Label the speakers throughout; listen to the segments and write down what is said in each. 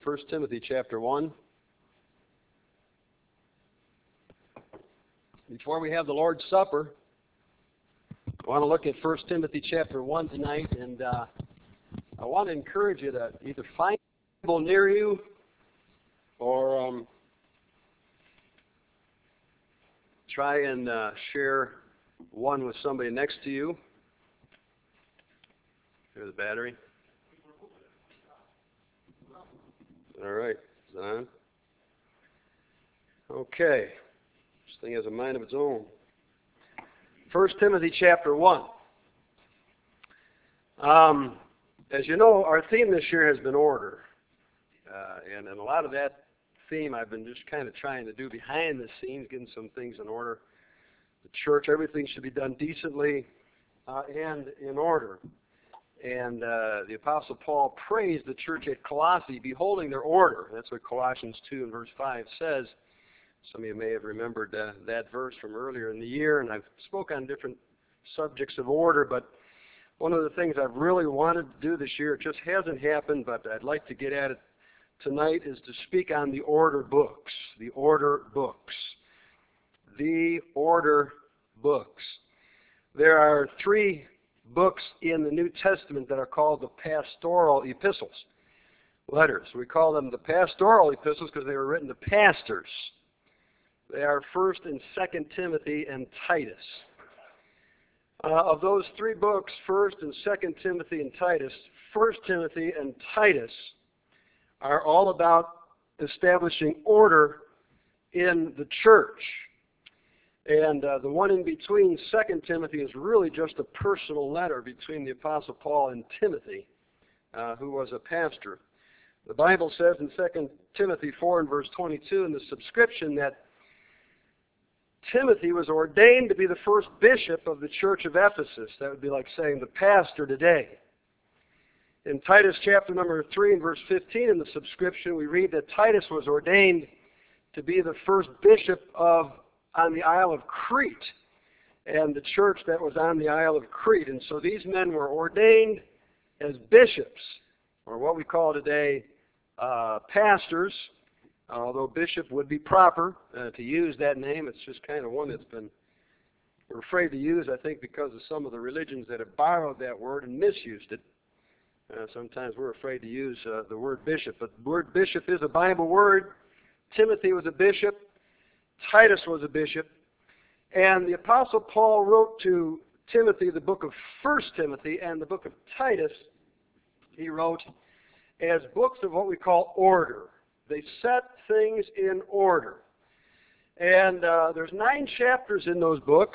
Speaker 1: First Timothy chapter 1. Before we have the Lord's Supper, I want to look at First Timothy chapter 1 tonight, and I want to encourage you to either find a Bible near you or try and share one with somebody next to you. Here's the battery. All right, is it on? Okay, this thing has a mind of its own. 1 Timothy chapter 1. As you know, our theme this year has been order. And a lot of that theme I've been just kind of trying to do behind the scenes, getting some things in order. The church, everything should be done decently and in order. And the Apostle Paul praised the church at Colossae, beholding their order. That's what Colossians 2 and verse 5 says. Some of you may have remembered that verse from earlier in the year, and I've spoken on different subjects of order, but one of the things I've really wanted to do this year, it just hasn't happened, but I'd like to get at it tonight, is to speak on the order books. The order books. The order books. There are three books in the New Testament that are called the pastoral epistles, letters. We call them the pastoral epistles because they were written to pastors. They are 1st and 2nd Timothy and Titus. Of those three books, 1st and 2nd Timothy and Titus, 1st Timothy and Titus are all about establishing order in the church. And the one in between, 2 Timothy, is really just a personal letter between the Apostle Paul and Timothy, who was a pastor. The Bible says in 2 Timothy 4 and verse 22 in the subscription that Timothy was ordained to be the first bishop of the church of Ephesus. That would be like saying the pastor today. In Titus chapter number 3 and verse 15 in the subscription, we read that Titus was ordained to be the first bishop on the Isle of Crete, and the church that was on the Isle of Crete. And so these men were ordained as bishops, or what we call today pastors, although bishop would be proper to use that name. It's just kind of one that's we're afraid to use, I think, because of some of the religions that have borrowed that word and misused it. Sometimes we're afraid to use the word bishop, but the word bishop is a Bible word. Timothy was a bishop. Titus was a bishop. And the Apostle Paul wrote to Timothy the book of 1 Timothy and the book of Titus, he wrote, as books of what we call order. They set things in order. And there's 9 chapters in those books,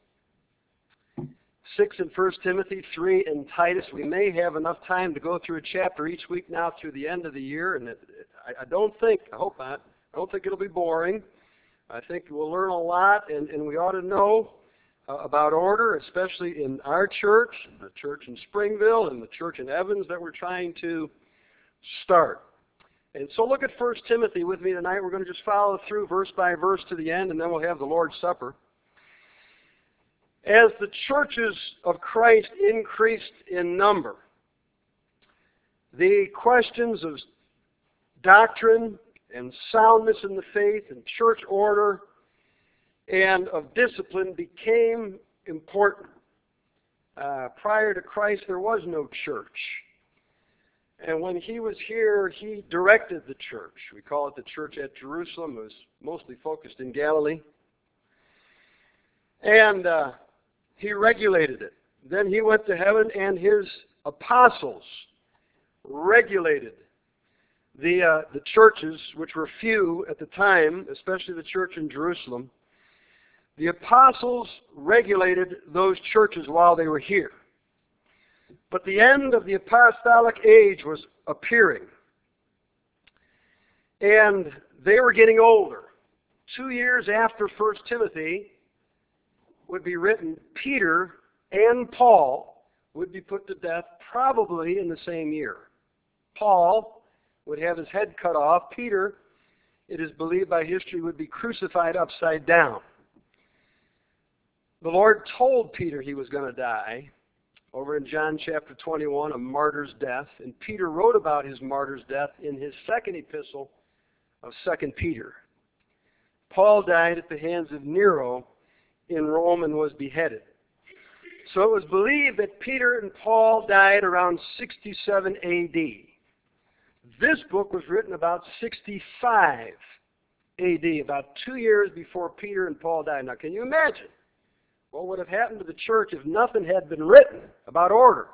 Speaker 1: 6 in 1 Timothy, 3 in Titus. We may have enough time to go through a chapter each week now through the end of the year. And I don't think it'll be boring. I think we'll learn a lot, and we ought to know about order, especially in our church, the church in Springville, and the church in Evans that we're trying to start. And so look at 1 Timothy with me tonight. We're going to just follow through verse by verse to the end, and then we'll have the Lord's Supper. As the churches of Christ increased in number, the questions of doctrine and soundness in the faith and church order and of discipline became important. Prior to Christ, there was no church. And when he was here, he directed the church. We call it the church at Jerusalem. It was mostly focused in Galilee. And he regulated it. Then he went to heaven, and his apostles regulated the churches, which were few at the time, especially the church in Jerusalem. The apostles regulated those churches while they were here. But the end of the apostolic age was appearing. And they were getting older. 2 years after 1 Timothy would be written, Peter and Paul would be put to death probably in the same year. Paul would have his head cut off. Peter, it is believed by history, would be crucified upside down. The Lord told Peter he was going to die. over in John chapter 21, a martyr's death. And Peter wrote about his martyr's death in his second epistle of 2 Peter. Paul died at the hands of Nero in Rome and was beheaded. So it was believed that Peter and Paul died around 67 A.D. This book was written about 65 A.D., about 2 years before Peter and Paul died. Now, can you imagine what would have happened to the church if nothing had been written about order?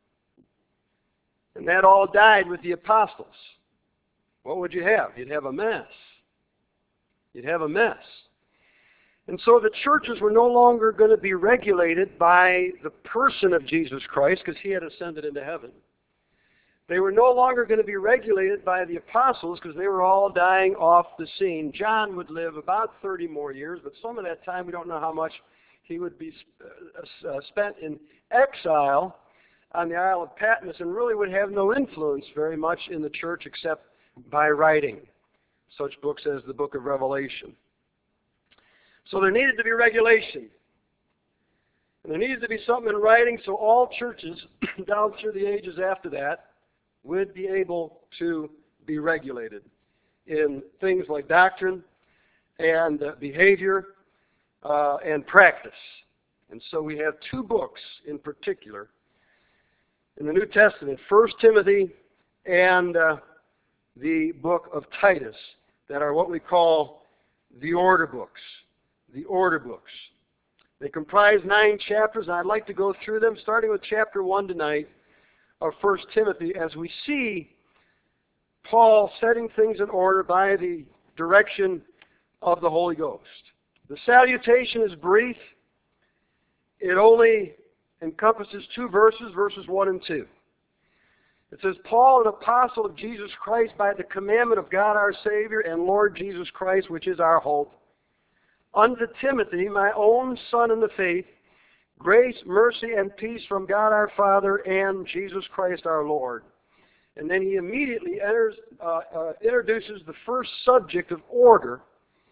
Speaker 1: And that all died with the apostles. What would you have? You'd have a mess. You'd have a mess. And so the churches were no longer going to be regulated by the person of Jesus Christ because he had ascended into heaven. They were no longer going to be regulated by the apostles because they were all dying off the scene. John would live about 30 more years, but some of that time, we don't know how much, he would be spent in exile on the Isle of Patmos and really would have no influence very much in the church except by writing such books as the book of Revelation. So there needed to be regulation. And there needed to be something in writing so all churches down through the ages after that would be able to be regulated in things like doctrine and behavior and practice. And so we have two books in particular in the New Testament, 1 Timothy and the book of Titus, that are what we call the order books. The order books. They comprise 9 chapters, and I'd like to go through them, starting with chapter 1 tonight of 1 Timothy, as we see Paul setting things in order by the direction of the Holy Ghost. The salutation is brief. It only encompasses 2 verses, verses 1 and 2. It says, Paul, an apostle of Jesus Christ, by the commandment of God our Savior and Lord Jesus Christ, which is our hope, unto Timothy, my own son in the faith, grace, mercy, and peace from God our Father and Jesus Christ our Lord. And then he immediately introduces the first subject of order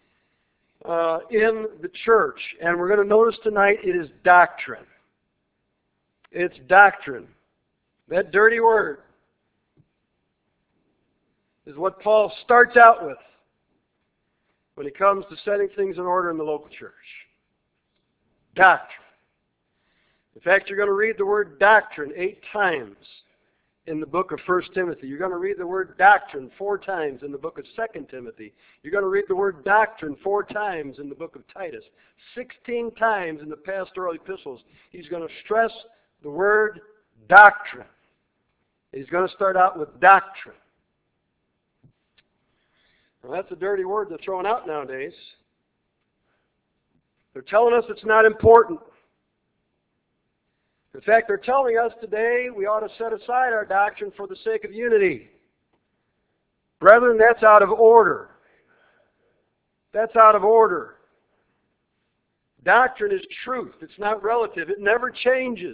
Speaker 1: in the church. And we're going to notice tonight it is doctrine. It's doctrine. That dirty word is what Paul starts out with when it comes to setting things in order in the local church. Doctrine. In fact, you're going to read the word doctrine 8 times in the book of 1 Timothy. You're going to read the word doctrine 4 times in the book of 2 Timothy. You're going to read the word doctrine 4 times in the book of Titus. 16 times in the pastoral epistles, he's going to stress the word doctrine. He's going to start out with doctrine. Well, that's a dirty word they're throwing out nowadays. They're telling us it's not important. In fact, they're telling us today we ought to set aside our doctrine for the sake of unity. Brethren, that's out of order. That's out of order. Doctrine is truth. It's not relative. It never changes.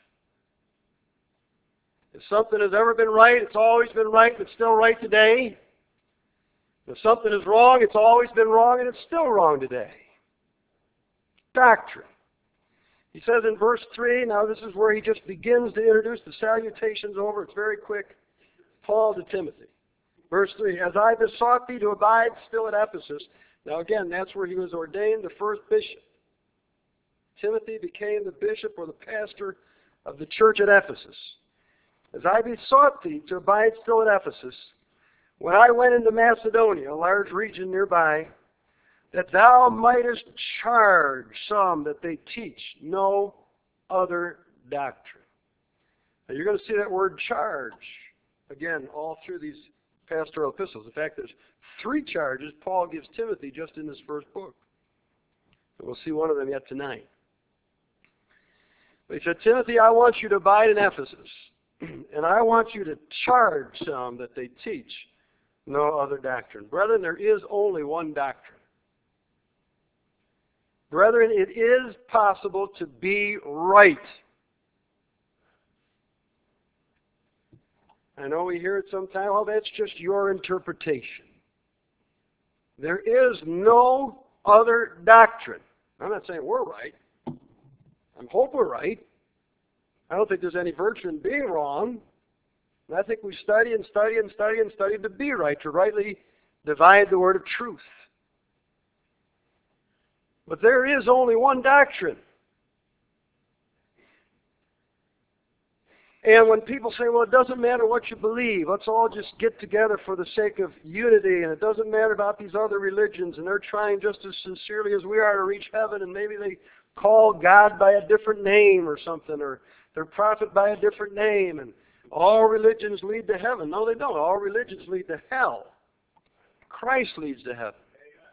Speaker 1: If something has ever been right, it's always been right, and it's still right today. If something is wrong, it's always been wrong, and it's still wrong today. Doctrine. He says in verse 3, now this is where he just begins to introduce the salutations over. It's very quick. Paul to Timothy. Verse 3, as I besought thee to abide still at Ephesus. Now again, that's where he was ordained the first bishop. Timothy became the bishop or the pastor of the church at Ephesus. As I besought thee to abide still at Ephesus, when I went into Macedonia, a large region nearby, that thou mightest charge some that they teach no other doctrine. Now you're going to see that word charge, again, all through these pastoral epistles. In fact, there's 3 charges Paul gives Timothy just in this first book. And we'll see one of them yet tonight. But he said, Timothy, I want you to abide in Ephesus, and I want you to charge some that they teach no other doctrine. Brethren, there is only one doctrine. Brethren, it is possible to be right. I know we hear it sometimes, well, that's just your interpretation. There is no other doctrine. I'm not saying we're right. I hope we're right. I don't think there's any virtue in being wrong. And I think we study and study and study and study to be right, to rightly divide the word of truth. But there is only one doctrine. And when people say, well, it doesn't matter what you believe, let's all just get together for the sake of unity, and it doesn't matter about these other religions, and they're trying just as sincerely as we are to reach heaven, and maybe they call God by a different name or something, or their prophet by a different name, and all religions lead to heaven. No, they don't. All religions lead to hell. Christ leads to heaven.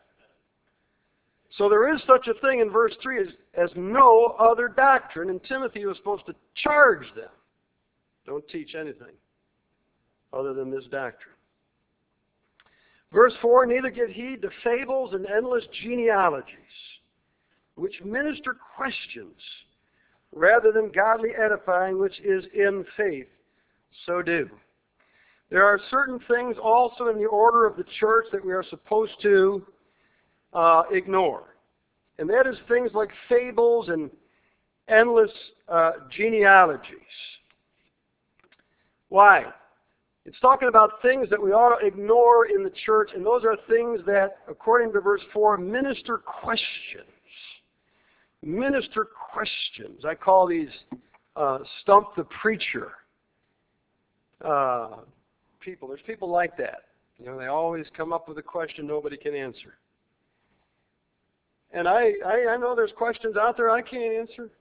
Speaker 1: So there is such a thing in verse 3 as no other doctrine, and Timothy was supposed to charge them. Don't teach anything other than this doctrine. Verse 4, neither give heed to fables and endless genealogies, which minister questions, rather than godly edifying, which is in faith. So do. There are certain things also in the order of the church that we are supposed to ignore. And that is things like fables and endless genealogies. Why? It's talking about things that we ought to ignore in the church, and those are things that, according to verse 4, minister questions. Minister questions. I call these stump the preacher people. There's people like that. You know, they always come up with a question nobody can answer. And I know there's questions out there I can't answer.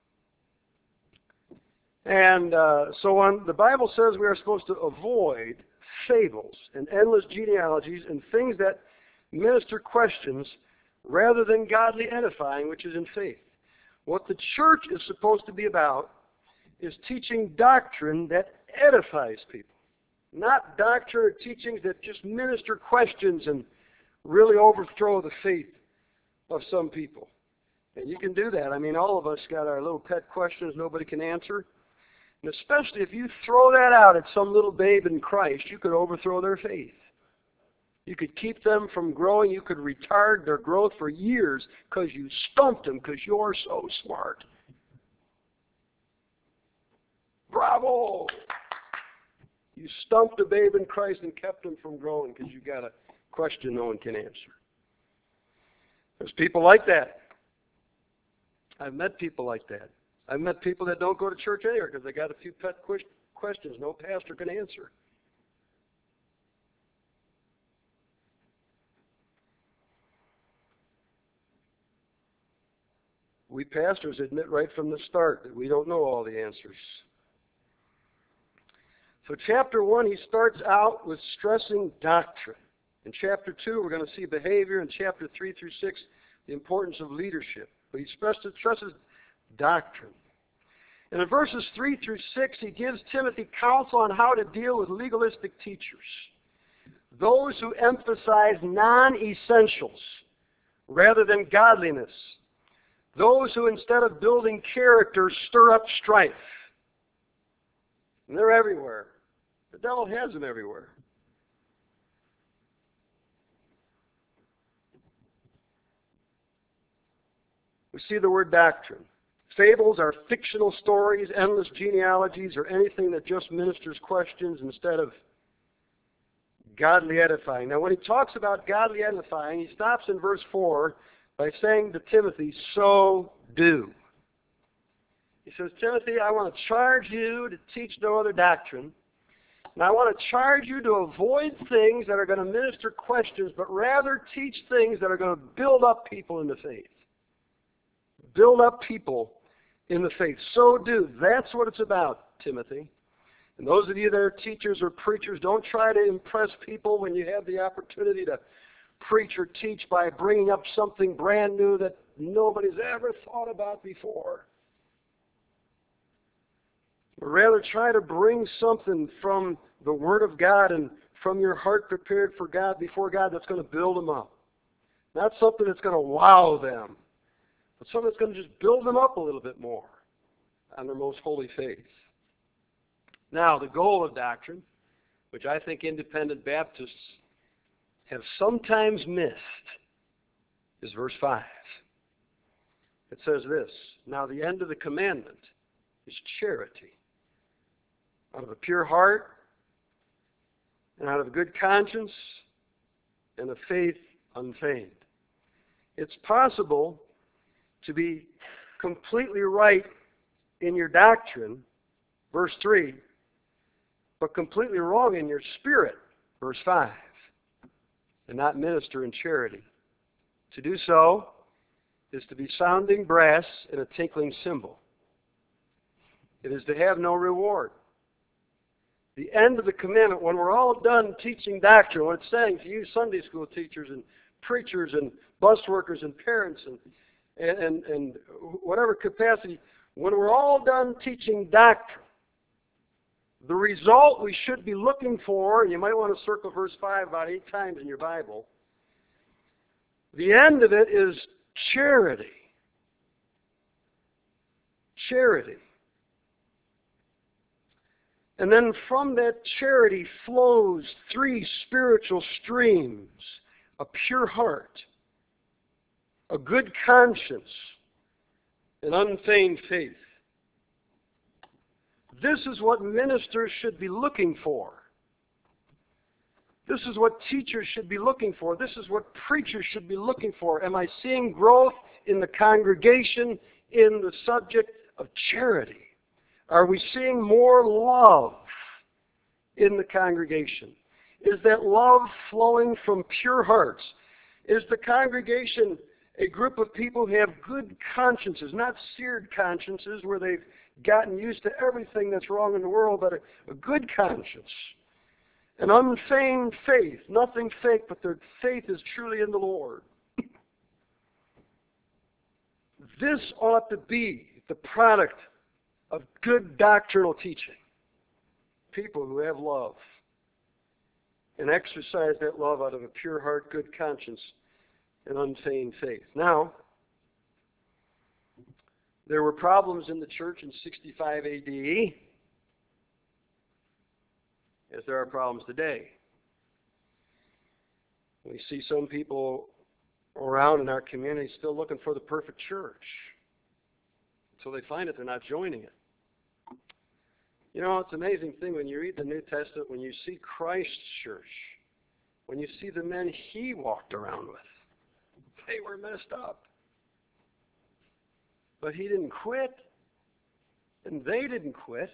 Speaker 1: And so on, the Bible says we are supposed to avoid fables and endless genealogies and things that minister questions rather than godly edifying, which is in faith. What the church is supposed to be about is teaching doctrine that edifies people, not doctrine or teachings that just minister questions and really overthrow the faith of some people. And you can do that. I mean, all of us got our little pet questions nobody can answer. And especially if you throw that out at some little babe in Christ, you could overthrow their faith. You could keep them from growing. You could retard their growth for years because you stumped them because you're so smart. Bravo! You stumped a babe in Christ and kept them from growing because you got a question no one can answer. There's people like that. I've met people like that. I've met people that don't go to church anywhere because they got a few pet questions no pastor can answer. We pastors admit right from the start that we don't know all the answers. So chapter 1, he starts out with stressing doctrine. In chapter 2, we're going to see behavior. In chapter 3 through 6, the importance of leadership. But he stresses doctrine. And in verses 3 through 6, he gives Timothy counsel on how to deal with legalistic teachers. Those who emphasize non-essentials rather than godliness. Those who, instead of building character, stir up strife. And they're everywhere. The devil has them everywhere. We see the word doctrine. Fables are fictional stories, endless genealogies, or anything that just ministers questions instead of godly edifying. Now, when he talks about godly edifying, he stops in verse 4 by saying to Timothy, so do. He says, Timothy, I want to charge you to teach no other doctrine. And I want to charge you to avoid things that are going to minister questions, but rather teach things that are going to build up people in the faith. Build up people in the faith. So do. That's what it's about, Timothy. And those of you that are teachers or preachers, don't try to impress people when you have the opportunity to preach or teach by bringing up something brand new that nobody's ever thought about before. But rather try to bring something from the Word of God and from your heart prepared for God, before God, that's going to build them up. Not something that's going to wow them, but something that's going to just build them up a little bit more on their most holy faith. Now, the goal of doctrine, which I think independent Baptists have sometimes missed, is verse 5. It says this, now the end of the commandment is charity. Out of a pure heart, and out of a good conscience, and a faith unfeigned. It's possible to be completely right in your doctrine, verse 3, but completely wrong in your spirit, verse 5, and not minister in charity. To do so is to be sounding brass and a tinkling cymbal. It is to have no reward. The end of the commandment, when we're all done teaching doctrine, what it's saying to you Sunday school teachers and preachers and bus workers and parents and whatever capacity, when we're all done teaching doctrine, the result we should be looking for, and you might want to circle verse 5 about 8 times in your Bible, the end of it is charity. Charity. And then from that charity flows 3 spiritual streams: a pure heart, a good conscience, and unfeigned faith. This is what ministers should be looking for. This is what teachers should be looking for. This is what preachers should be looking for. Am I seeing growth in the congregation in the subject of charity? Are we seeing more love in the congregation? Is that love flowing from pure hearts? Is the congregation a group of people who have good consciences, not seared consciences where they've gotten used to everything that's wrong in the world, but a good conscience? An unfeigned faith, nothing fake, but their faith is truly in the Lord. This ought to be the product of good doctrinal teaching. People who have love and exercise that love out of a pure heart, good conscience, and unfeigned faith. Now, there were problems in the church in 65 AD, as there are problems today. We see some people around in our community still looking for the perfect church. Until they find it, they're not joining it. You know, it's an amazing thing when you read the New Testament, when you see Christ's church, when you see the men he walked around with. They were messed up. But he didn't quit, and they didn't quit.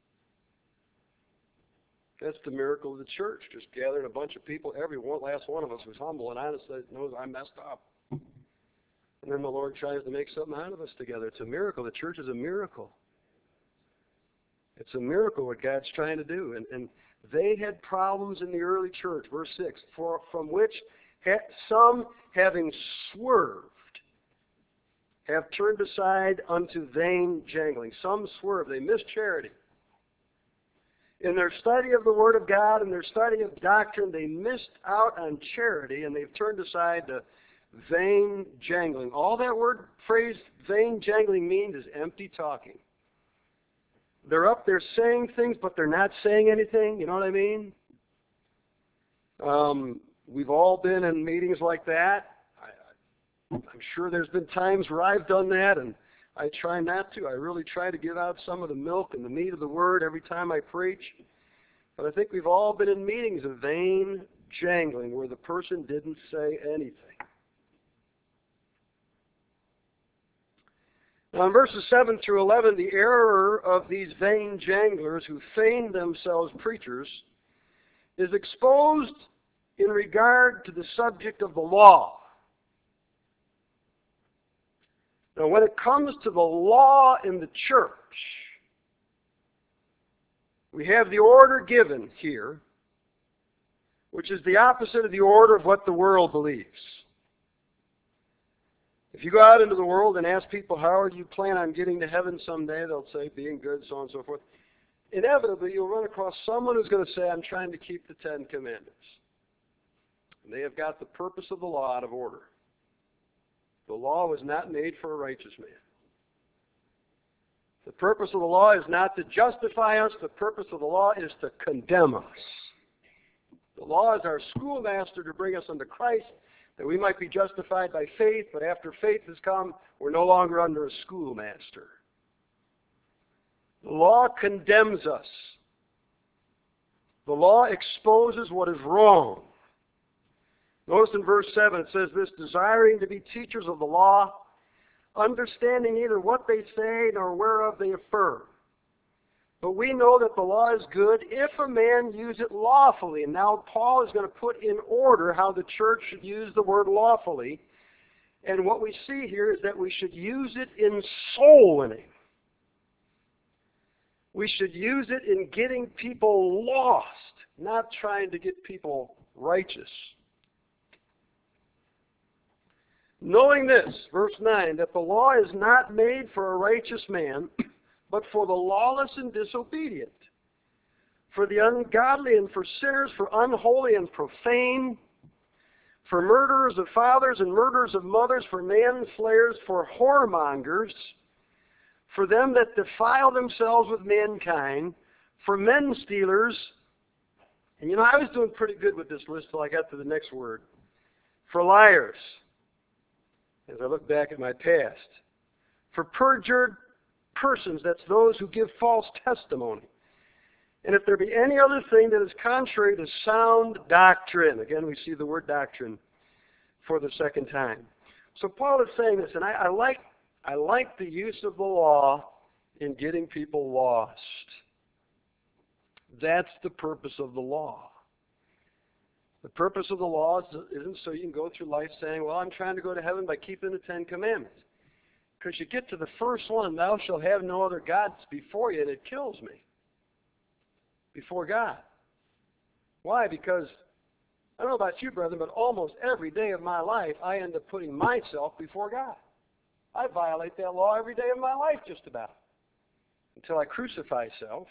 Speaker 1: That's the miracle of the church. Just gathered a bunch of people. Every last one of us was humble and honest, knows I messed up. And then the Lord tries to make something out of us together. It's a miracle. The church is a miracle. It's a miracle what God's trying to do. And they had problems in the early church. Verse 6, from which some, having swerved, have turned aside unto vain jangling. Some swerve. They missed charity. In their study of the Word of God and their study of doctrine, they missed out on charity, and they've turned aside to vain jangling. All that word phrase, vain jangling, means is empty talking. They're up there saying things, but they're not saying anything. You know what I mean? We've all been in meetings like that. I'm sure there's been times where I've done that, and I try not to. I really try to give out some of the milk and the meat of the Word every time I preach. But I think we've all been in meetings of vain jangling where the person didn't say anything. Now in verses 7 through 11, the error of these vain janglers who feign themselves preachers is exposed in regard to the subject of the law. Now, when it comes to the law in the church, we have the order given here, which is the opposite of the order of what the world believes. If you go out into the world and ask people, how do you plan on getting to heaven someday, they'll say, being good, so on and so forth. Inevitably, you'll run across someone who's going to say, I'm trying to keep the 10 Commandments. And they have got the purpose of the law out of order. The law was not made for a righteous man. The purpose of the law is not to justify us. The purpose of the law is to condemn us. The law is our schoolmaster to bring us unto Christ, that we might be justified by faith, but after faith has come, we're no longer under a schoolmaster. The law condemns us. The law exposes what is wrong. Notice in verse 7 it says this, desiring to be teachers of the law, understanding neither what they say nor whereof they affirm. But we know that the law is good if a man use it lawfully. And now Paul is going to put in order how the church should use the word lawfully. And what we see here is that we should use it in soul winning. We should use it in getting people lost, not trying to get people righteous. Knowing this, verse 9, that the law is not made for a righteous man, but for the lawless and disobedient, for the ungodly and for sinners, for unholy and profane, for murderers of fathers and murderers of mothers, for manslayers, for whoremongers, for them that defile themselves with mankind, for men stealers, and you know, I was doing pretty good with this list till I got to the next word, for liars, as I look back at my past, for perjured persons, that's those who give false testimony. And if there be any other thing that is contrary to sound doctrine, again we see the word doctrine for the second time. So Paul is saying this, and I like the use of the law in getting people lost. That's the purpose of the law. The purpose of the law isn't so you can go through life saying, well, I'm trying to go to heaven by keeping the Ten Commandments. Because you get to the first one, thou shalt have no other gods before you, and it kills me. Before God. Why? Because, I don't know about you, brethren, but almost every day of my life, I end up putting myself before God. I violate that law every day of my life, just about. Until I crucify self.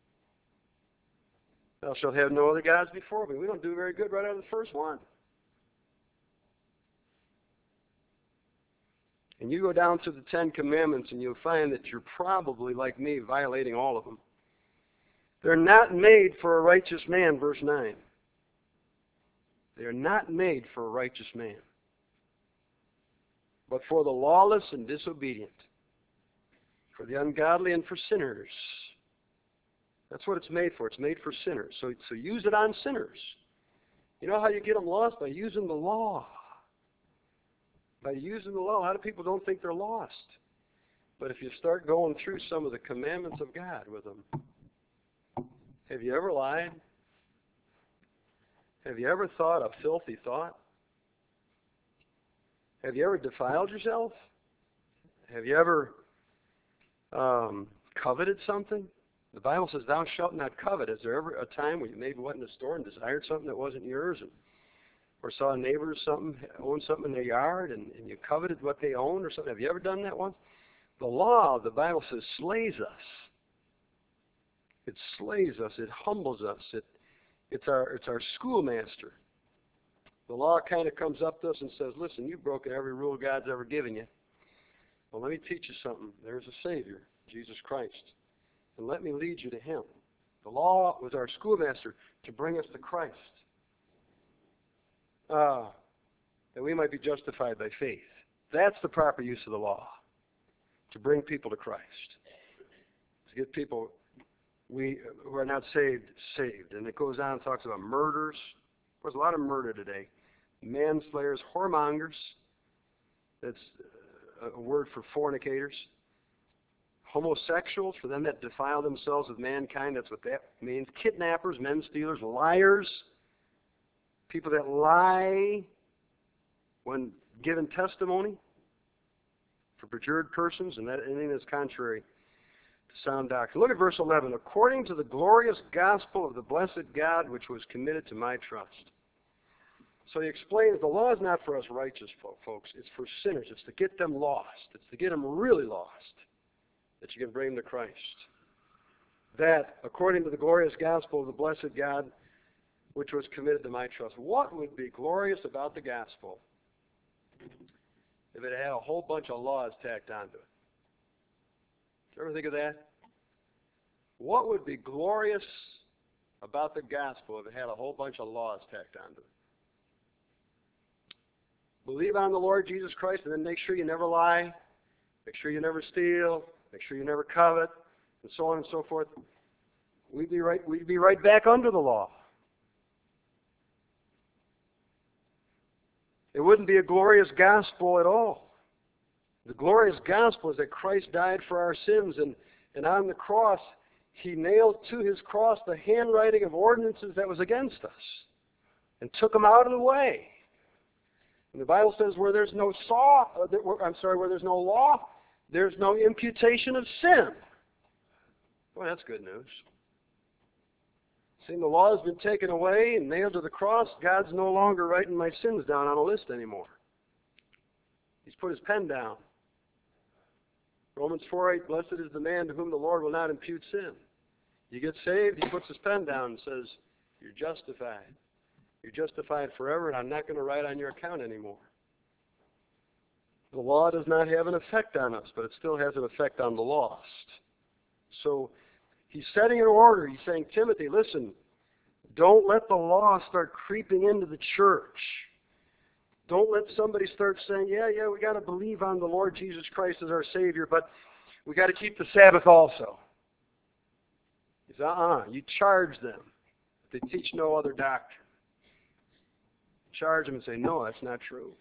Speaker 1: Thou shalt have no other gods before me. We don't do very good right out of the first one. And you go down to the Ten Commandments and you'll find that you're probably, like me, violating all of them. They're not made for a righteous man, verse 9. They are not made for a righteous man, but for the lawless and disobedient, for the ungodly and for sinners. That's what it's made for. It's made for sinners. So use it on sinners. You know how you get them lost? By using the law. By using the law. A lot of people don't think they're lost. But if you start going through some of the commandments of God with them, have you ever lied? Have you ever thought a filthy thought? Have you ever defiled yourself? Have you ever coveted something? The Bible says, thou shalt not covet. Is there ever a time where you maybe went in the store and desired something that wasn't yours, or saw a neighbor own something in their yard, and you coveted what they owned or something? Have you ever done that once? The law, the Bible says, slays us. It slays us. It humbles us. It's our schoolmaster. The law kind of comes up to us and says, listen, you've broken every rule God's ever given you. Well, let me teach you something. There's a Savior, Jesus Christ. And let me lead you to Him. The law was our schoolmaster to bring us to Christ. That we might be justified by faith. That's the proper use of the law. To bring people to Christ. To get people who are not saved. And it goes on and talks about murders. There's a lot of murder today. Manslayers, whoremongers. That's a word for fornicators. Homosexuals, for them that defile themselves with mankind. That's what that means. Kidnappers, men stealers, liars. People that lie when given testimony. For perjured persons, and anything that's contrary to sound doctrine. Look at verse 11. According to the glorious gospel of the blessed God, which was committed to my trust. So he explains the law is not for us righteous folks. It's for sinners. It's to get them lost. It's to get them really lost, that you can bring them to Christ. That, according to the glorious gospel of the blessed God, which was committed to my trust. What would be glorious about the gospel if it had a whole bunch of laws tacked onto it? Did you ever think of that? What would be glorious about the gospel if it had a whole bunch of laws tacked onto it? Believe on the Lord Jesus Christ and then make sure you never lie. Make sure you never steal. Make sure you never covet. and so on and so forth, we'd be right back under the law. It wouldn't be a glorious gospel at all. The glorious gospel is that Christ died for our sins, and on the cross, He nailed to His cross the handwriting of ordinances that was against us and took them out of the way. And the Bible says where there's no where there's no law, there's no imputation of sin. Boy, that's good news. See, the law has been taken away and nailed to the cross. God's no longer writing my sins down on a list anymore. He's put His pen down. Romans 4:8, blessed is the man to whom the Lord will not impute sin. You get saved, He puts His pen down and says, you're justified. You're justified forever, and I'm not going to write on your account anymore. The law does not have an effect on us, but it still has an effect on the lost. So he's setting an order. He's saying, Timothy, listen, don't let the law start creeping into the church. Don't let somebody start saying, yeah, we got to believe on the Lord Jesus Christ as our Savior, but we got to keep the Sabbath also. He says, you charge them if they teach no other doctrine. Charge them and say, no, that's not true.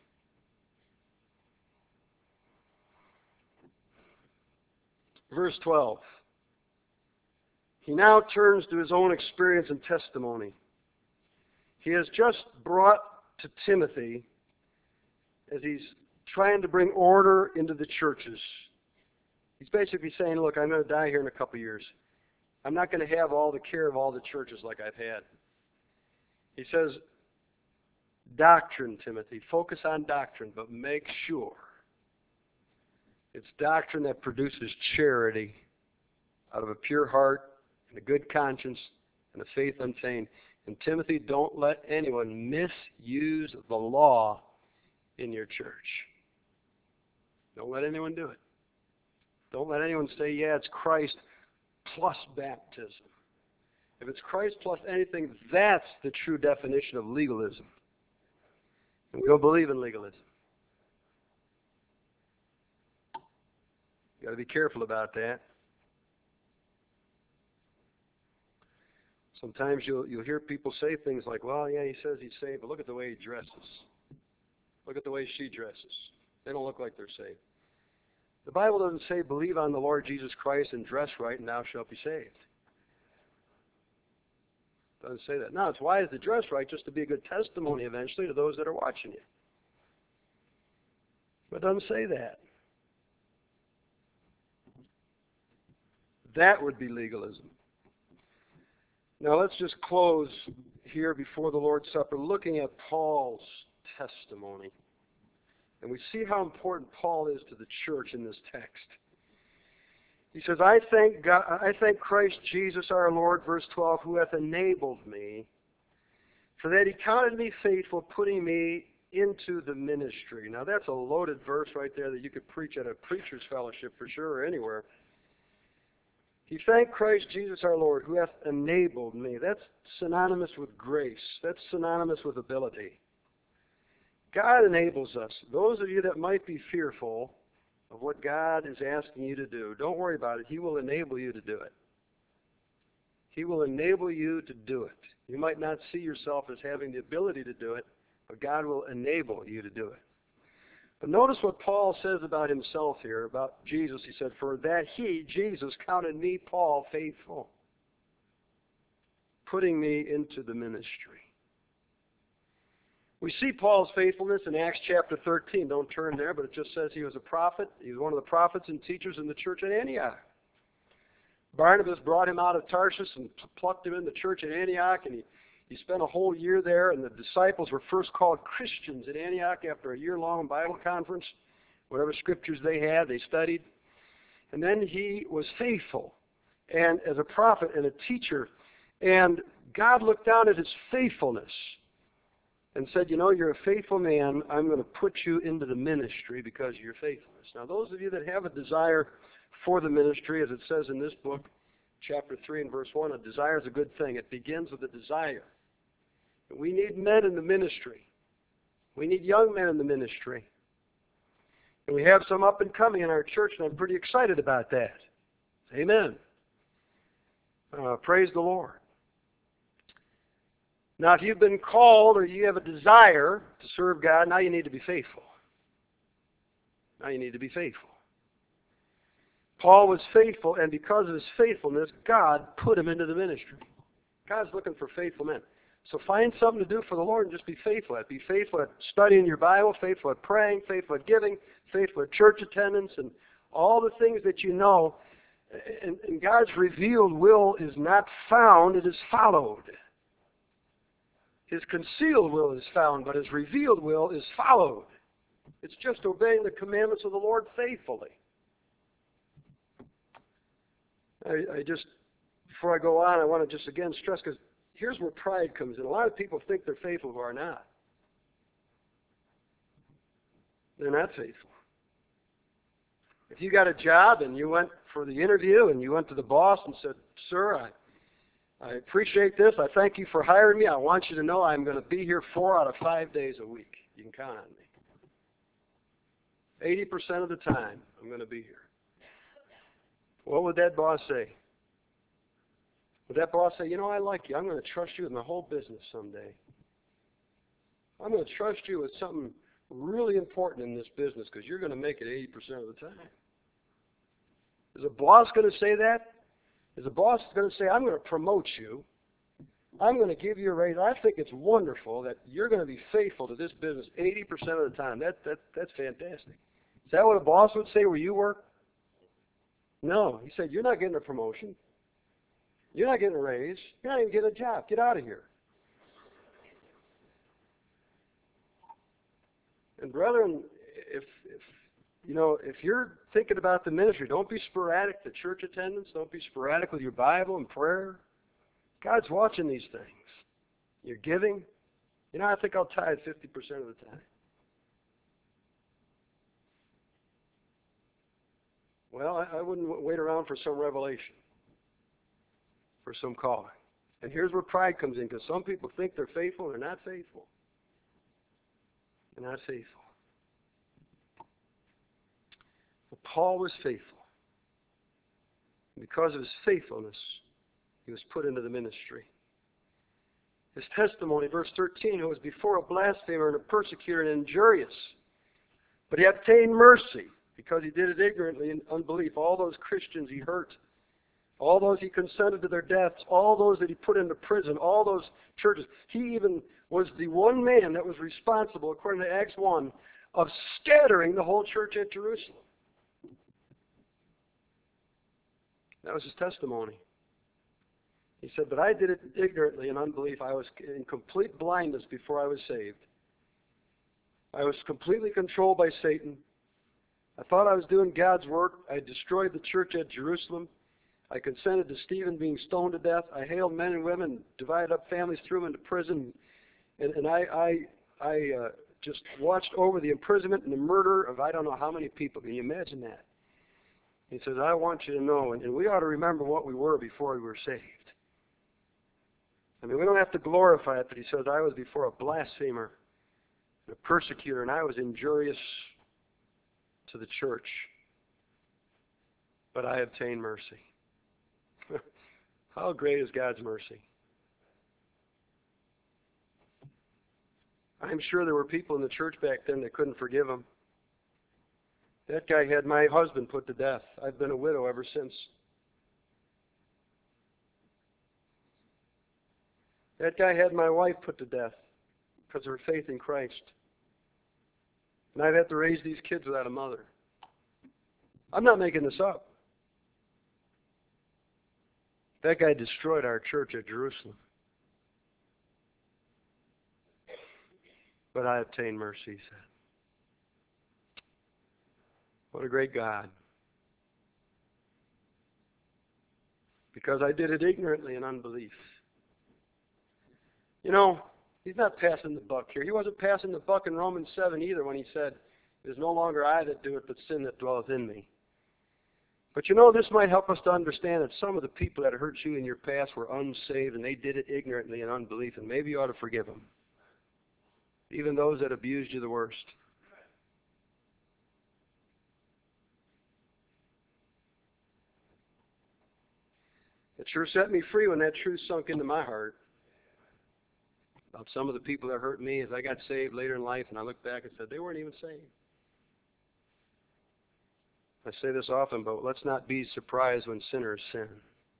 Speaker 1: Verse 12. He now turns to his own experience and testimony. He has just brought to Timothy, as he's trying to bring order into the churches, he's basically saying, look, I'm going to die here in a couple years. I'm not going to have all the care of all the churches like I've had. He says, doctrine, Timothy. Focus on doctrine, but make sure it's doctrine that produces charity out of a pure heart and a good conscience and a faith unfeigned. And Timothy, don't let anyone misuse the law in your church. Don't let anyone do it. Don't let anyone say, yeah, it's Christ plus baptism. If it's Christ plus anything, that's the true definition of legalism. And we don't believe in legalism. You've got to be careful about that. Sometimes you'll hear people say things like, well, yeah, he says he's saved, but look at the way he dresses. Look at the way she dresses. They don't look like they're saved. The Bible doesn't say, believe on the Lord Jesus Christ and dress right, and thou shalt be saved. It doesn't say that. Now, it's wise to dress right just to be a good testimony eventually to those that are watching you. But it doesn't say that. That would be legalism. Now, let's just close here before the Lord's Supper looking at Paul's testimony. And we see how important Paul is to the church in this text. He says, I thank Christ Jesus our Lord, verse 12, who hath enabled me, for that he counted me faithful, putting me into the ministry. Now that's a loaded verse right there that you could preach at a preacher's fellowship for sure, or anywhere. He thanked Christ Jesus our Lord, who hath enabled me. That's synonymous with grace. That's synonymous with ability. God enables us. Those of you that might be fearful of what God is asking you to do, don't worry about it. He will enable you to do it. He will enable you to do it. You might not see yourself as having the ability to do it, but God will enable you to do it. But notice what Paul says about himself here, about Jesus. He said, for that he, Jesus, counted me, Paul, faithful, putting me into the ministry. We see Paul's faithfulness in Acts chapter 13. Don't turn there, but it just says he was a prophet. He was one of the prophets and teachers in the church at Antioch. Barnabas brought him out of Tarshish and plucked him in the church at Antioch, and he spent a whole year there, and the disciples were first called Christians at Antioch after a year-long Bible conference. Whatever scriptures they had, they studied. And then he was faithful and as a prophet and a teacher. And God looked down at his faithfulness and said, you know, you're a faithful man. I'm going to put you into the ministry because of your faithfulness. Now, those of you that have a desire for the ministry, as it says in this book, chapter 3 and verse 1, a desire is a good thing. It begins with a desire. We need men in the ministry. We need young men in the ministry. And we have some up and coming in our church, and I'm pretty excited about that. Amen. Praise the Lord. Now, if you've been called or you have a desire to serve God, now you need to be faithful. Now you need to be faithful. Paul was faithful, and because of his faithfulness, God put him into the ministry. God's looking for faithful men. So find something to do for the Lord and just be faithful at it. Be faithful at studying your Bible, faithful at praying, faithful at giving, faithful at church attendance, and all the things that you know. And God's revealed will is not found, it is followed. His concealed will is found, but his revealed will is followed. It's just obeying the commandments of the Lord faithfully. Before I go on, I want to just again stress, because here's where pride comes in. A lot of people think they're faithful who are not. They're not faithful. If you got a job and you went for the interview and you went to the boss and said, "Sir, I appreciate this. I thank you for hiring me. I want you to know I'm going to be here 4 out of 5 days a week. You can count on me. 80% of the time, I'm going to be here." What would that boss say? Would that boss say, "You know, I like you. I'm going to trust you with my whole business someday. I'm going to trust you with something really important in this business because you're going to make it 80% of the time"? Is a boss going to say that? Is a boss going to say, "I'm going to promote you. I'm going to give you a raise. I think it's wonderful that you're going to be faithful to this business 80% of the time"? That's fantastic. Is that what a boss would say where you work? No. He said, "You're not getting a promotion. You're not getting a raise. You're not even getting a job. Get out of here." And brethren, if you're thinking about the ministry, don't be sporadic to church attendance. Don't be sporadic with your Bible and prayer. God's watching these things. You're giving. You know, I think I'll tithe 50% of the time. Well, I wouldn't wait around for some revelation, for some calling. And here's where pride comes in, because some people think they're faithful. They're not faithful. They're not faithful. But Paul was faithful. Because of his faithfulness, he was put into the ministry. His testimony, verse 13, who was before a blasphemer and a persecutor and injurious, but he obtained mercy because he did it ignorantly in unbelief. All those Christians he hurt, all those he consented to their deaths, all those that he put into prison, all those churches. He even was the one man that was responsible, according to Acts 1, of scattering the whole church at Jerusalem. That was his testimony. He said, "But I did it ignorantly in unbelief. I was in complete blindness before I was saved. I was completely controlled by Satan. I thought I was doing God's work. I destroyed the church at Jerusalem. I consented to Stephen being stoned to death. I hailed men and women, divided up families, threw them into prison. And I just watched over the imprisonment and the murder of I don't know how many people." Can you imagine that? He says, "I want you to know," and we ought to remember what we were before we were saved. I mean, we don't have to glorify it, but he says, "I was before a blasphemer, and a persecutor, and I was injurious to the church. But I obtained mercy." How great is God's mercy? I'm sure there were people in the church back then that couldn't forgive him. That guy had my husband put to death. I've been a widow ever since. That guy had my wife put to death because of her faith in Christ. And I've had to raise these kids without a mother. I'm not making this up. That guy destroyed our church at Jerusalem. But I obtained mercy, he said. What a great God. Because I did it ignorantly in unbelief. You know, he's not passing the buck here. He wasn't passing the buck in Romans 7 either when he said, "It is no longer I that do it, but sin that dwelleth in me." But you know, this might help us to understand that some of the people that hurt you in your past were unsaved and they did it ignorantly in unbelief, and maybe you ought to forgive them. Even those that abused you the worst. It sure set me free when that truth sunk into my heart about some of the people that hurt me as I got saved later in life, and I looked back and said, they weren't even saved. I say this often, but let's not be surprised when sinners sin.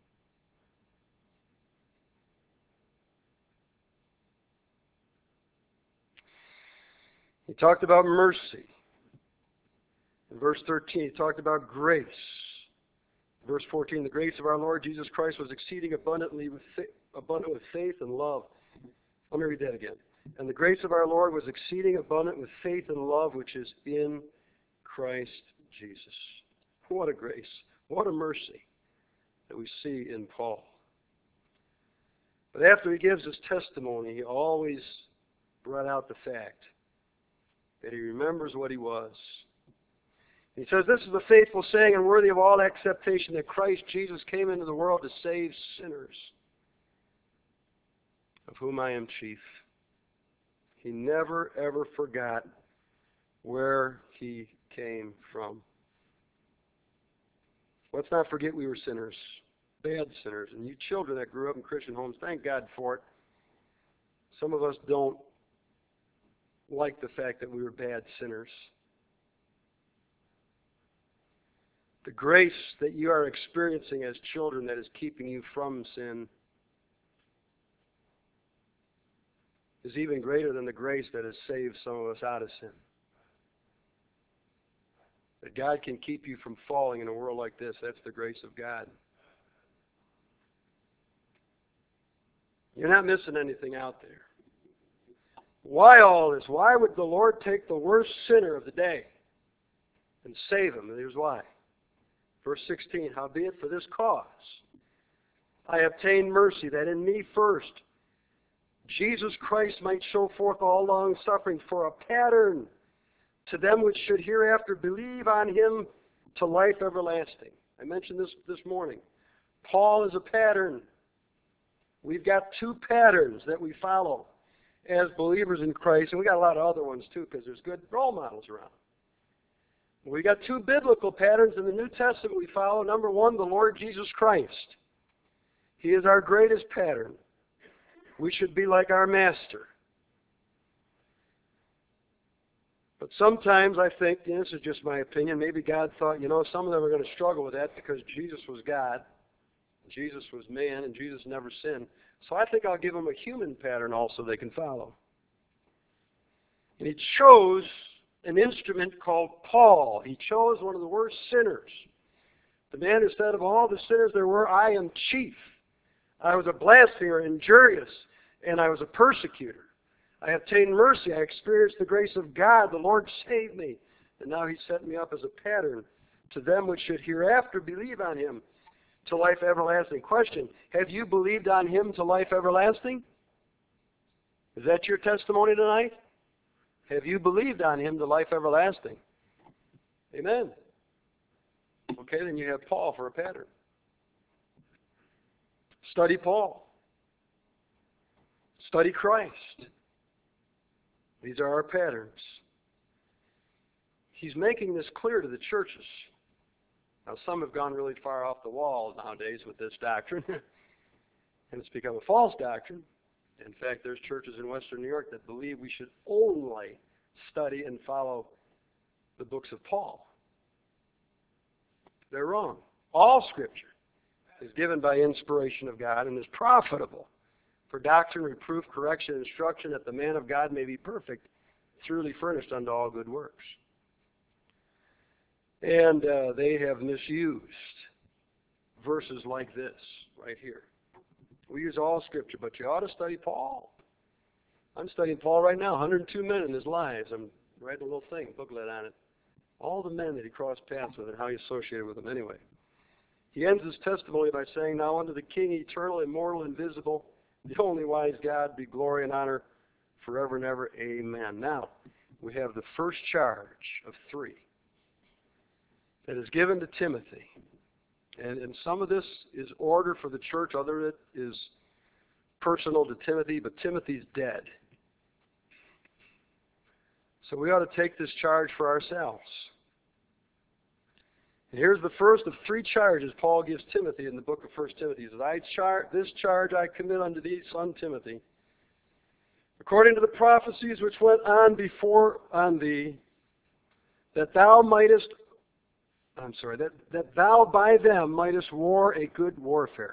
Speaker 1: He talked about mercy. In verse 13, he talked about grace. Verse 14, the grace of our Lord Jesus Christ was exceeding abundant with faith and love. Let me read that again. And the grace of our Lord was exceeding abundant with faith and love, which is in Christ Jesus. What a grace. What a mercy that we see in Paul. But after he gives his testimony, he always brought out the fact that he remembers what he was. He says, this is a faithful saying and worthy of all acceptation, that Christ Jesus came into the world to save sinners, of whom I am chief. He never, ever forgot where he came from. Let's not forget we were sinners, bad sinners. And you children that grew up in Christian homes, thank God for it. Some of us don't like the fact that we were bad sinners. The grace that you are experiencing as children that is keeping you from sin is even greater than the grace that has saved some of us out of sin. That God can keep you from falling in a world like this, that's the grace of God. You're not missing anything out there. Why all this? Why would the Lord take the worst sinner of the day and save him? And here's why. Verse 16, howbeit for this cause I obtained mercy, that in me first Jesus Christ might show forth all long suffering for a pattern to them which should hereafter believe on him to life everlasting. I mentioned this morning. Paul is a pattern. We've got two patterns that we follow as believers in Christ, and we got a lot of other ones too, because there's good role models around. We got two biblical patterns in the New Testament we follow. Number one, the Lord Jesus Christ. He is our greatest pattern. We should be like our Master. But sometimes I think, and this is just my opinion, maybe God thought, some of them are going to struggle with that because Jesus was God, Jesus was man, and Jesus never sinned. So I think I'll give them a human pattern also they can follow. And he chose an instrument called Paul. He chose one of the worst sinners. The man who said, of all the sinners there were, I am chief. I was a blasphemer, injurious, and I was a persecutor. I obtained mercy. I experienced the grace of God. The Lord saved me. And now he set me up as a pattern to them which should hereafter believe on him to life everlasting. Question, have you believed on him to life everlasting? Is that your testimony tonight? Have you believed on him to life everlasting? Amen. Okay, then you have Paul for a pattern. Study Paul. Study Christ. These are our patterns. He's making this clear to the churches. Now, some have gone really far off the wall nowadays with this doctrine, and it's become a false doctrine. In fact, there's churches in Western New York that believe we should only study and follow the books of Paul. They're wrong. All Scripture is given by inspiration of God and is profitable for doctrine, reproof, correction, instruction, that the man of God may be perfect, truly furnished unto all good works. And they have misused verses like this right here. We use all Scripture, but you ought to study Paul. I'm studying Paul right now, 102 men in his lives. I'm writing a little thing, booklet on it. All the men that he crossed paths with and how he associated with them anyway. He ends his testimony by saying, now unto the King, eternal, immortal, invisible, the only wise God, be glory and honor forever and ever. Amen. Now, we have the first charge of 3 that is given to Timothy. And some of this is order for the church, other of it is personal to Timothy, but Timothy's dead. So we ought to take this charge for ourselves. And here's the first of 3 charges Paul gives Timothy in the book of 1 Timothy. He says, this charge I commit unto thee, son Timothy, according to the prophecies which went on before on thee, that thou by them mightest war a good warfare.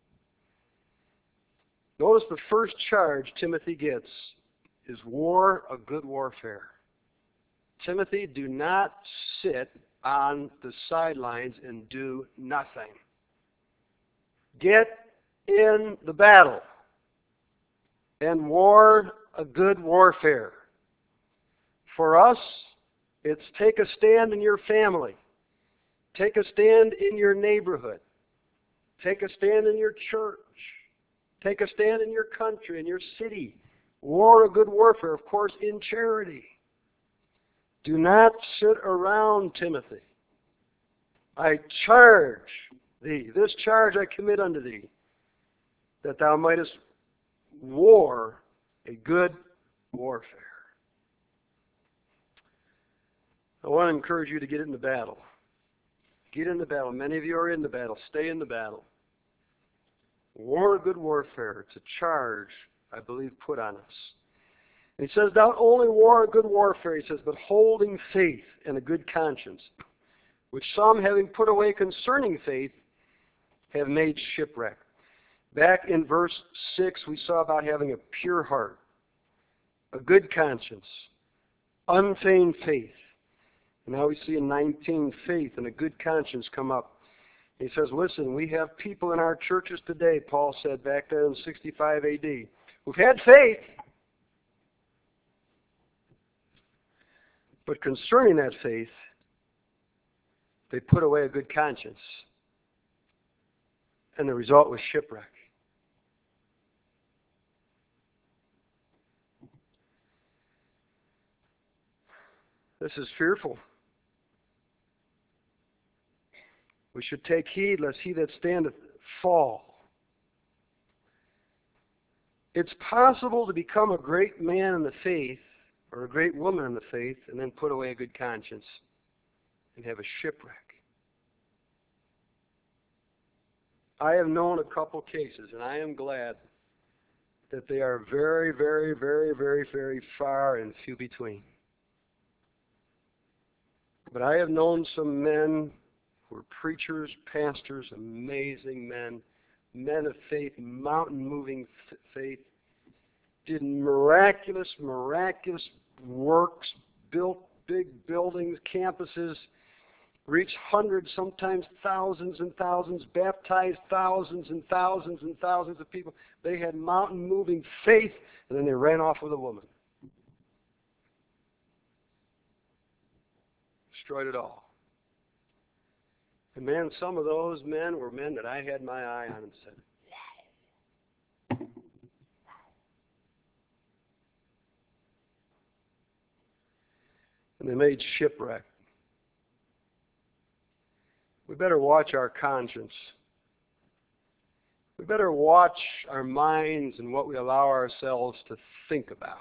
Speaker 1: Notice the first charge Timothy gets is war a good warfare. Timothy, do not sit on the sidelines and do nothing. Get in the battle and war a good warfare. For us, it's take a stand in your family. Take a stand in your neighborhood. Take a stand in your church. Take a stand in your country, in your city. War a good warfare, of course, in charity. Do not sit around, Timothy. I charge thee, this charge I commit unto thee, that thou mightest war a good warfare. I want to encourage you to get in the battle. Get in the battle. Many of you are in the battle. Stay in the battle. War a good warfare. It's a charge, I believe, put on us. And he says, not only war a good warfare, he says, but holding faith and a good conscience, which some, having put away concerning faith, have made shipwreck. Back in verse 6, we saw about having a pure heart, a good conscience, unfeigned faith. And now we see in 19, faith and a good conscience come up. He says, listen, we have people in our churches today, Paul said back there in 65 AD, who've had faith, but concerning that faith, they put away a good conscience. And the result was shipwreck. This is fearful. We should take heed lest he that standeth fall. It's possible to become a great man in the faith or a great woman in the faith and then put away a good conscience and have a shipwreck. I have known a couple cases, and I am glad that they are very, very, very, very, very far and few between. But I have known some men who were preachers, pastors, amazing men, men of faith, mountain-moving faith, did miraculous works, built big buildings, campuses, reached hundreds, sometimes thousands and thousands, baptized thousands and thousands and thousands of people. They had mountain-moving faith, and then they ran off with a woman. Destroyed it all. And man, some of those men were men that I had my eye on and said, wow. And they made shipwreck. We better watch our conscience. We better watch our minds and what we allow ourselves to think about.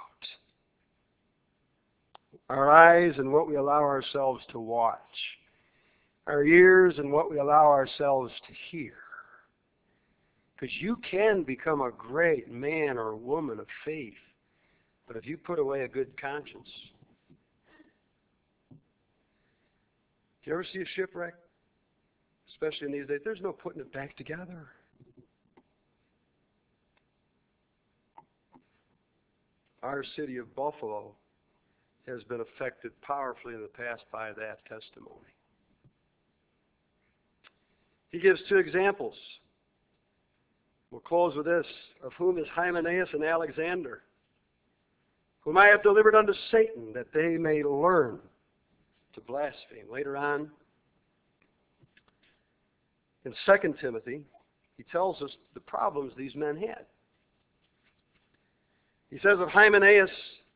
Speaker 1: Our eyes and what we allow ourselves to watch. Our ears and what we allow ourselves to hear. Because you can become a great man or woman of faith, but if you put away a good conscience. Do you ever see a shipwreck? Especially in these days, there's no putting it back together. Our city of Buffalo has been affected powerfully in the past by that testimony. He gives 2 examples. We'll close with this. Of whom is Hymenaeus and Alexander, whom I have delivered unto Satan, that they may learn to blaspheme. Later on, in 2 Timothy, he tells us the problems these men had. He says of Hymenaeus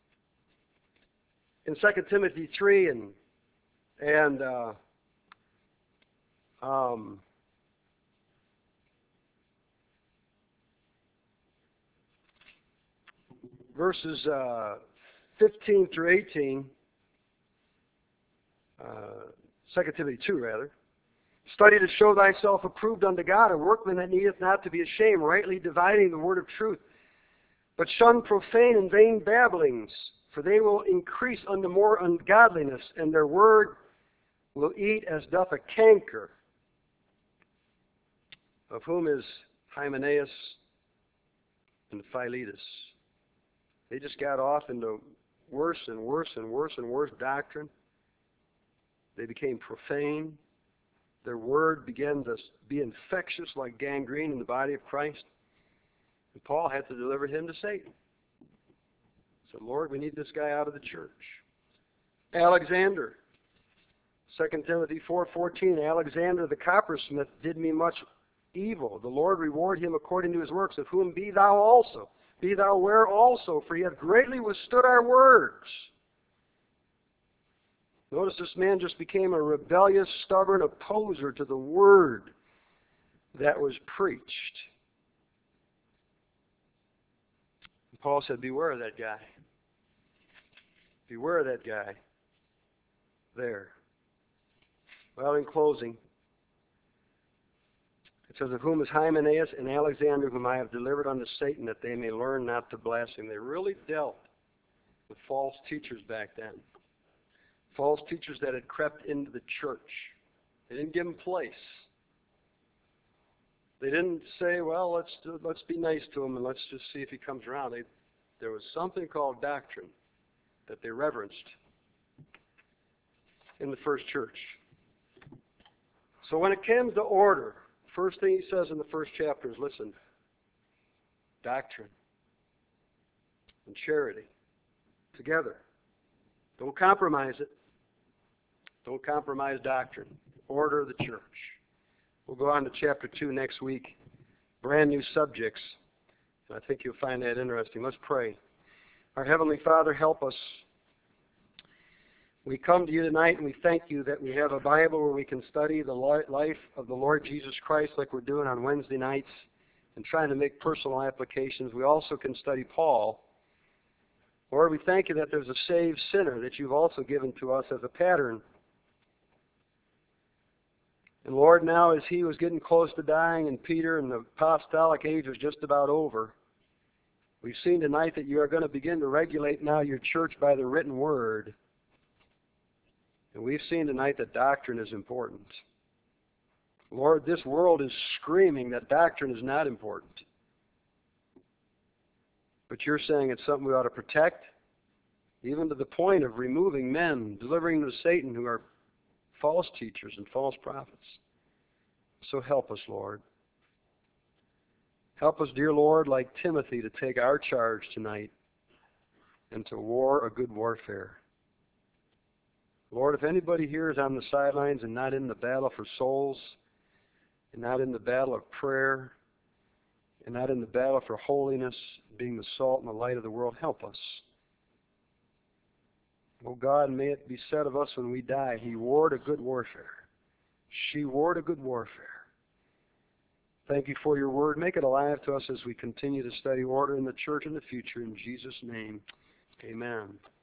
Speaker 1: in 2 Timothy 3 and verses 15 through 18, 2 Timothy 2 rather, Study to show thyself approved unto God, a workman that needeth not to be ashamed, rightly dividing the word of truth. But shun profane and vain babblings, for they will increase unto more ungodliness, and their word will eat as doth a canker, of whom is Hymenaeus and Philetus. They just got off into worse and worse and worse and worse doctrine. They became profane. Their word began to be infectious like gangrene in the body of Christ. And Paul had to deliver him to Satan. He said, Lord, we need this guy out of the church. Alexander, 2 Timothy 4:14, Alexander the coppersmith did me much evil. The Lord reward him according to his works, of whom be thou also. Be thou aware also, for he hath greatly withstood our words. Notice this man just became a rebellious, stubborn opposer to the word that was preached. And Paul said, beware of that guy. Beware of that guy. There. Well, in closing, it says, of whom is Hymenaeus and Alexander, whom I have delivered unto Satan, that they may learn not to blaspheme. They really dealt with false teachers back then. False teachers that had crept into the church. They didn't give them place. They didn't say, well, let's be nice to him and let's just see if he comes around. There was something called doctrine that they reverenced in the first church. So when it comes to order, first thing he says in the first chapter is, listen, doctrine and charity together. Don't compromise it. Don't compromise doctrine. Order of the church. We'll go on to chapter 2 next week. Brand new subjects. And I think you'll find that interesting. Let's pray. Our Heavenly Father, help us. We come to you tonight and we thank you that we have a Bible where we can study the life of the Lord Jesus Christ like we're doing on Wednesday nights and trying to make personal applications. We also can study Paul. Lord, we thank you that there's a saved sinner that you've also given to us as a pattern. And Lord, now as he was getting close to dying and Peter and the apostolic age was just about over, we've seen tonight that you are going to begin to regulate now your church by the written word. And we've seen tonight that doctrine is important. Lord, this world is screaming that doctrine is not important. But you're saying it's something we ought to protect, even to the point of removing men, delivering them to Satan who are false teachers and false prophets. So help us, Lord. Help us, dear Lord, like Timothy, to take our charge tonight and to war a good warfare. Lord, if anybody here is on the sidelines and not in the battle for souls, and not in the battle of prayer, and not in the battle for holiness, being the salt and the light of the world, help us. Oh God, may it be said of us when we die, he warred a good warfare. She warred a good warfare. Thank you for your word. Make it alive to us as we continue to study order in the church in the future. In Jesus' name, amen.